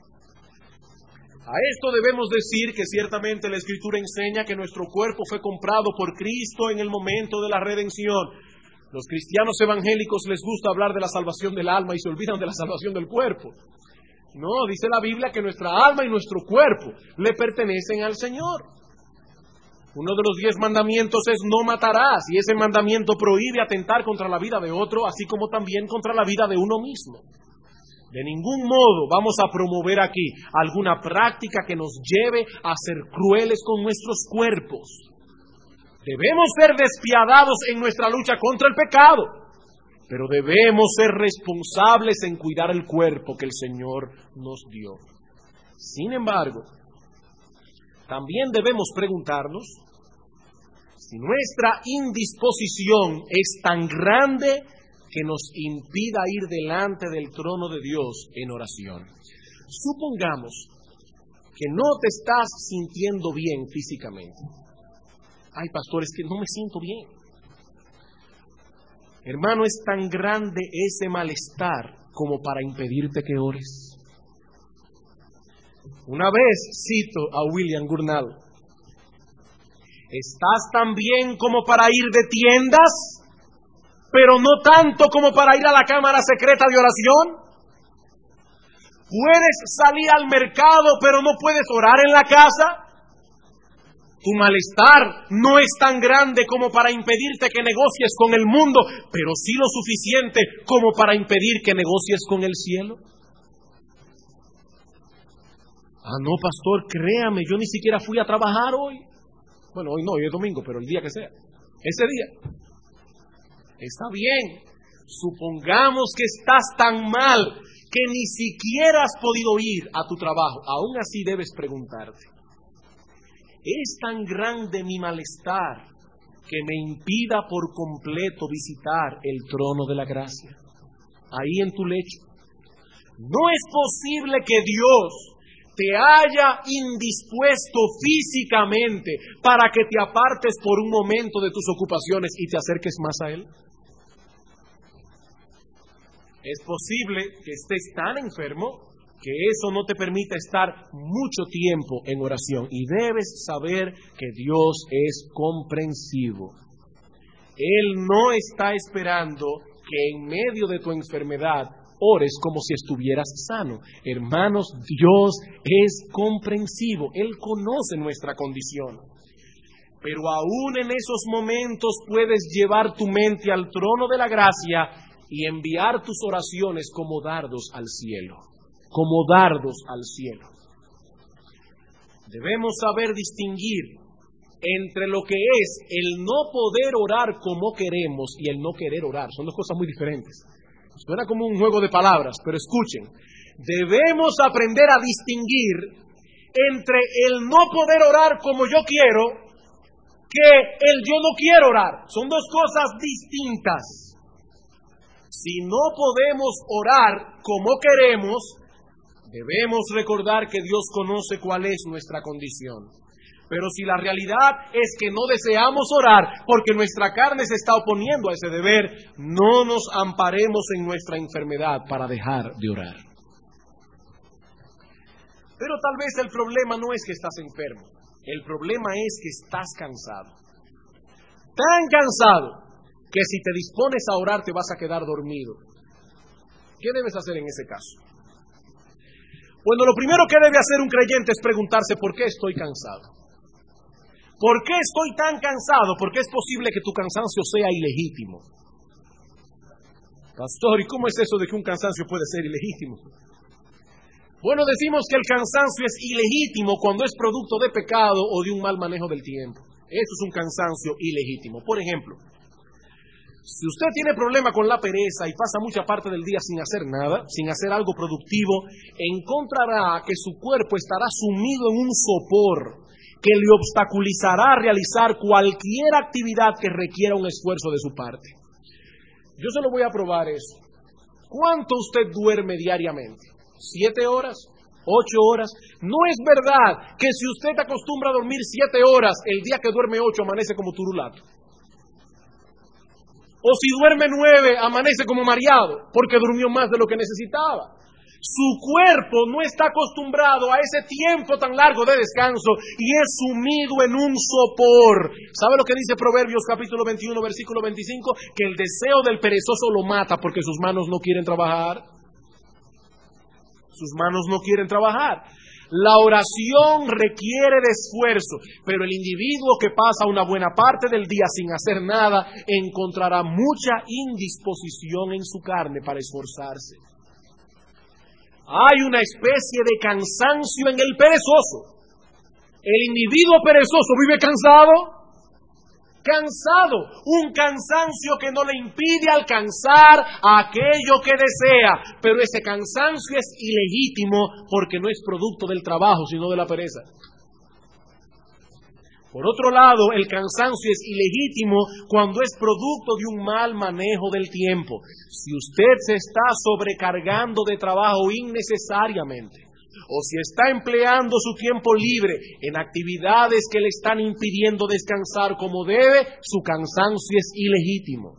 A esto debemos decir que ciertamente la Escritura enseña que nuestro cuerpo fue comprado por Cristo en el momento de la redención. Los cristianos evangélicos les gusta hablar de la salvación del alma y se olvidan de la salvación del cuerpo. No, dice la Biblia que nuestra alma y nuestro cuerpo le pertenecen al Señor. Uno de los diez mandamientos es no matarás, y ese mandamiento prohíbe atentar contra la vida de otro, así como también contra la vida de uno mismo. De ningún modo vamos a promover aquí alguna práctica que nos lleve a ser crueles con nuestros cuerpos. Debemos ser despiadados en nuestra lucha contra el pecado, pero debemos ser responsables en cuidar el cuerpo que el Señor nos dio. Sin embargo, también debemos preguntarnos si nuestra indisposición es tan grande que nos impida ir delante del trono de Dios en oración. Supongamos que no te estás sintiendo bien físicamente. Ay, pastor, es que no me siento bien. Hermano, es tan grande ese malestar como para impedirte que ores. Una vez cito a William Gurnall: ¿estás tan bien como para ir de tiendas, pero no tanto como para ir a la cámara secreta de oración? ¿Puedes salir al mercado, pero no puedes orar en la casa? Tu malestar no es tan grande como para impedirte que negocies con el mundo, pero sí lo suficiente como para impedir que negocies con el cielo. Ah, no, pastor, créame, yo ni siquiera fui a trabajar hoy. Bueno, hoy no, hoy es domingo, pero el día que sea. Ese día. Está bien. Supongamos que estás tan mal que ni siquiera has podido ir a tu trabajo. Aún así debes preguntarte: ¿es tan grande mi malestar que me impida por completo visitar el trono de la gracia? Ahí en tu lecho. No es posible que Dios te haya indispuesto físicamente para que te apartes por un momento de tus ocupaciones y te acerques más a Él. Es posible que estés tan enfermo que eso no te permita estar mucho tiempo en oración, y debes saber que Dios es comprensivo. Él no está esperando que en medio de tu enfermedad ores como si estuvieras sano. Hermanos, Dios es comprensivo. Él conoce nuestra condición. Pero aún en esos momentos puedes llevar tu mente al trono de la gracia y enviar tus oraciones como dardos al cielo. Como dardos al cielo. Debemos saber distinguir entre lo que es el no poder orar como queremos y el no querer orar. Son dos cosas muy diferentes. Suena como un juego de palabras, pero escuchen. Debemos aprender a distinguir entre el no poder orar como yo quiero que el yo no quiero orar. Son dos cosas distintas. Si no podemos orar como queremos, debemos recordar que Dios conoce cuál es nuestra condición. Pero si la realidad es que no deseamos orar porque nuestra carne se está oponiendo a ese deber, no nos amparemos en nuestra enfermedad para dejar de orar. Pero tal vez el problema no es que estás enfermo, el problema es que estás cansado. Tan cansado que si te dispones a orar te vas a quedar dormido. ¿Qué debes hacer en ese caso? Bueno, lo primero que debe hacer un creyente es preguntarse ¿por qué estoy cansado? ¿Por qué estoy tan cansado? Porque es posible que tu cansancio sea ilegítimo. Pastor, ¿y cómo es eso de que un cansancio puede ser ilegítimo? Bueno, decimos que el cansancio es ilegítimo cuando es producto de pecado o de un mal manejo del tiempo. Eso es un cansancio ilegítimo. Por ejemplo, si usted tiene problema con la pereza y pasa mucha parte del día sin hacer nada, sin hacer algo productivo, encontrará que su cuerpo estará sumido en un sopor que le obstaculizará realizar cualquier actividad que requiera un esfuerzo de su parte. Yo se lo voy a probar eso. ¿Cuánto usted duerme diariamente? ¿Siete horas? ¿Ocho horas? No es verdad que si usted acostumbra a dormir siete horas, el día que duerme ocho amanece como turulato. O si duerme nueve, amanece como mareado, porque durmió más de lo que necesitaba. Su cuerpo no está acostumbrado a ese tiempo tan largo de descanso y es sumido en un sopor. ¿Sabe lo que dice Proverbios capítulo veintiuno, versículo veinticinco? Que el deseo del perezoso lo mata porque sus manos no quieren trabajar. Sus manos no quieren trabajar. La oración requiere de esfuerzo, pero el individuo que pasa una buena parte del día sin hacer nada encontrará mucha indisposición en su carne para esforzarse. Hay una especie de cansancio en el perezoso. El individuo perezoso vive cansado, cansado, un cansancio que no le impide alcanzar aquello que desea, pero ese cansancio es ilegítimo porque no es producto del trabajo, sino de la pereza. Por otro lado, el cansancio es ilegítimo cuando es producto de un mal manejo del tiempo. Si usted se está sobrecargando de trabajo innecesariamente, o si está empleando su tiempo libre en actividades que le están impidiendo descansar como debe, su cansancio es ilegítimo.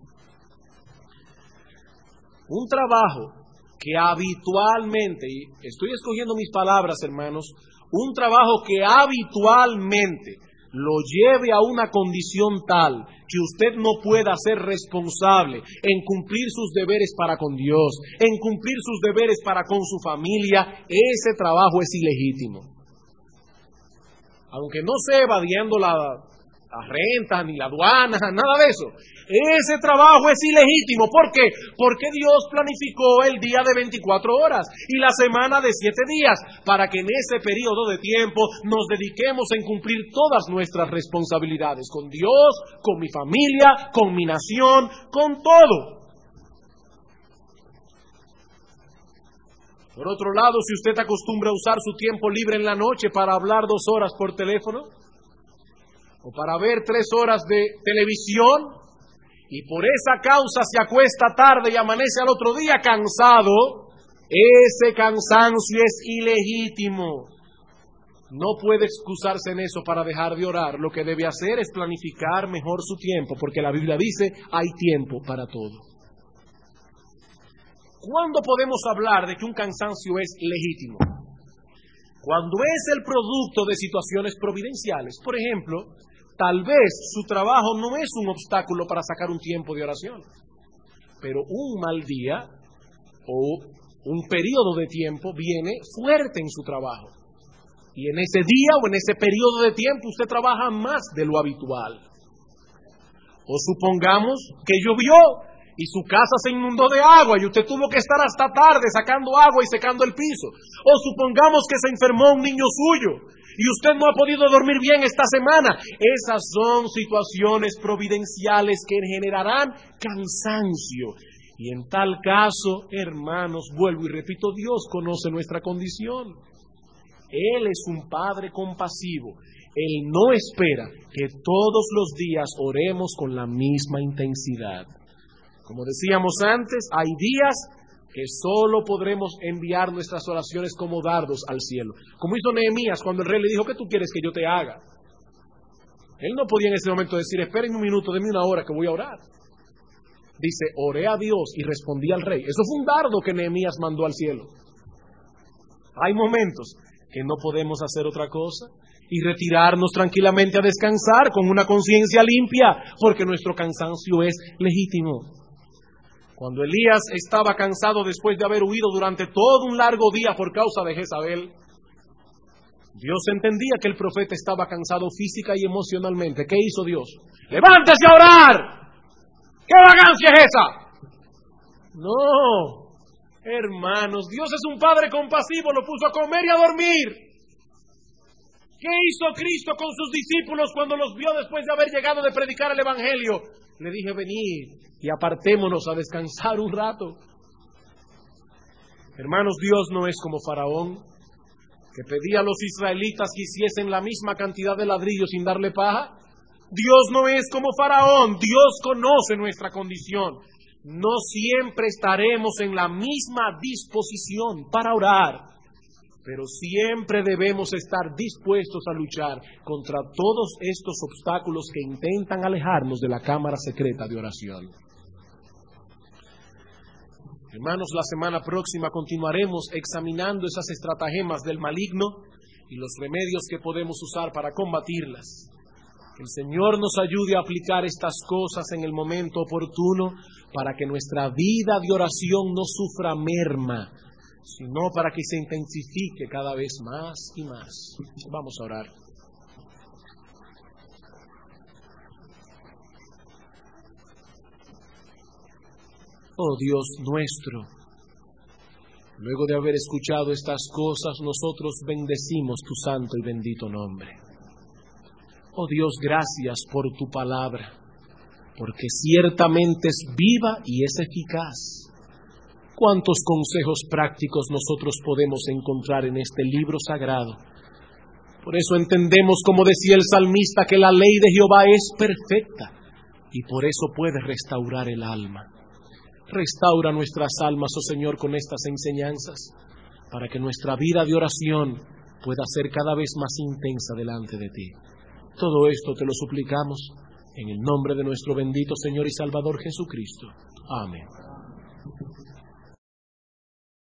Un trabajo que habitualmente, y estoy escogiendo mis palabras, hermanos, un trabajo que habitualmente lo lleve a una condición tal que usted no pueda ser responsable en cumplir sus deberes para con Dios, en cumplir sus deberes para con su familia, ese trabajo es ilegítimo. Aunque no se evadiendo la, la renta, ni la aduana, nada de eso. Ese trabajo es ilegítimo. ¿Por qué? Porque Dios planificó el día de veinticuatro horas y la semana de siete días para que en ese periodo de tiempo nos dediquemos en cumplir todas nuestras responsabilidades con Dios, con mi familia, con mi nación, con todo. Por otro lado, si usted acostumbra a usar su tiempo libre en la noche para hablar dos horas por teléfono o para ver tres horas de televisión, y por esa causa se acuesta tarde y amanece al otro día cansado, ese cansancio es ilegítimo. No puede excusarse en eso para dejar de orar. Lo que debe hacer es planificar mejor su tiempo, porque la Biblia dice, hay tiempo para todo. ¿Cuándo podemos hablar de que un cansancio es legítimo? Cuando es el producto de situaciones providenciales. Por ejemplo, tal vez su trabajo no es un obstáculo para sacar un tiempo de oración, pero un mal día o un periodo de tiempo viene fuerte en su trabajo. Y en ese día o en ese periodo de tiempo usted trabaja más de lo habitual. O supongamos que llovió y su casa se inundó de agua y usted tuvo que estar hasta tarde sacando agua y secando el piso. O supongamos que se enfermó un niño suyo y usted no ha podido dormir bien esta semana. Esas son situaciones providenciales que generarán cansancio. Y en tal caso, hermanos, vuelvo y repito, Dios conoce nuestra condición. Él es un Padre compasivo. Él no espera que todos los días oremos con la misma intensidad. Como decíamos antes, hay días que solo podremos enviar nuestras oraciones como dardos al cielo. Como hizo Nehemías cuando el rey le dijo, ¿qué tú quieres que yo te haga? Él no podía en ese momento decir, esperen un minuto, denme una hora que voy a orar. Dice, oré a Dios y respondí al rey. Eso fue un dardo que Nehemías mandó al cielo. Hay momentos que no podemos hacer otra cosa y retirarnos tranquilamente a descansar con una conciencia limpia, porque nuestro cansancio es legítimo. Cuando Elías estaba cansado después de haber huido durante todo un largo día por causa de Jezabel, Dios entendía que el profeta estaba cansado física y emocionalmente. ¿Qué hizo Dios? ¡Levántese a orar! ¿Qué vagancia es esa? No, hermanos, Dios es un Padre compasivo, lo puso a comer y a dormir. ¿Qué hizo Cristo con sus discípulos cuando los vio después de haber llegado de predicar el Evangelio? Le dije, venid y apartémonos a descansar un rato. Hermanos, Dios no es como Faraón, que pedía a los israelitas que hiciesen la misma cantidad de ladrillos sin darle paja. Dios no es como Faraón, Dios conoce nuestra condición. No siempre estaremos en la misma disposición para orar, pero siempre debemos estar dispuestos a luchar contra todos estos obstáculos que intentan alejarnos de la cámara secreta de oración. Hermanos, la semana próxima continuaremos examinando esas estratagemas del maligno y los remedios que podemos usar para combatirlas. Que el Señor nos ayude a aplicar estas cosas en el momento oportuno para que nuestra vida de oración no sufra merma, sino para que se intensifique cada vez más y más. Vamos a orar. Oh Dios nuestro, luego de haber escuchado estas cosas, nosotros bendecimos tu santo y bendito nombre. Oh Dios, gracias por tu palabra, porque ciertamente es viva y es eficaz. ¿Cuántos consejos prácticos nosotros podemos encontrar en este libro sagrado? Por eso entendemos, como decía el salmista, que la ley de Jehová es perfecta y por eso puede restaurar el alma. Restaura nuestras almas, oh Señor, con estas enseñanzas, para que nuestra vida de oración pueda ser cada vez más intensa delante de ti. Todo esto te lo suplicamos en el nombre de nuestro bendito Señor y Salvador Jesucristo. Amén.